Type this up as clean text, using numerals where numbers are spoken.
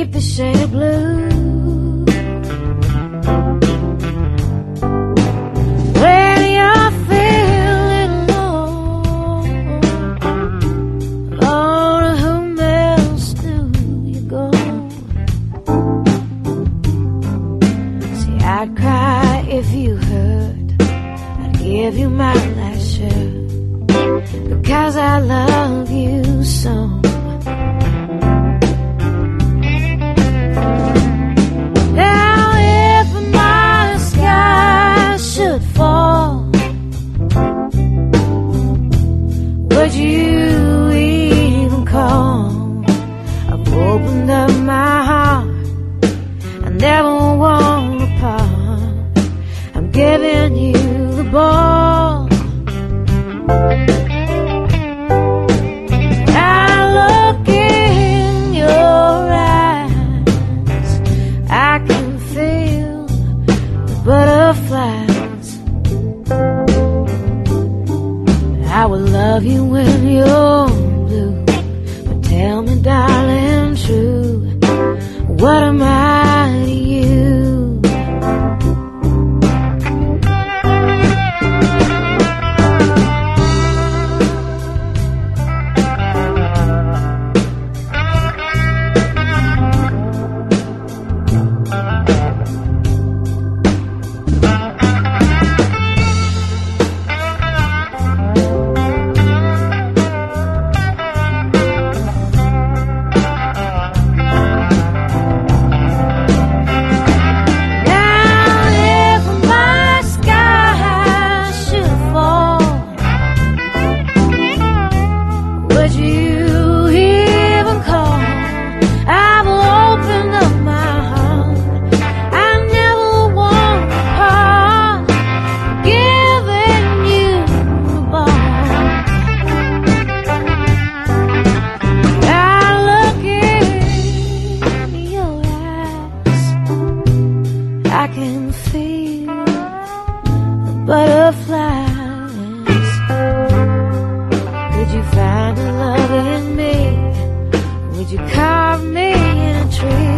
beneath the shade of blue. When you're feeling low, oh, to whom else do you go? See, I'd cry if you hurt, I'd give you my last shirt, because I love you so. Now if my sky should fall, would you even call? I've opened up my heart, I never want to part. I'm giving you the ball. Butterflies, I will love you when you're blue, but tell me, darling, true, what am I to you? I can feel the butterflies. Could you find a love in me? Would you carve me in a tree?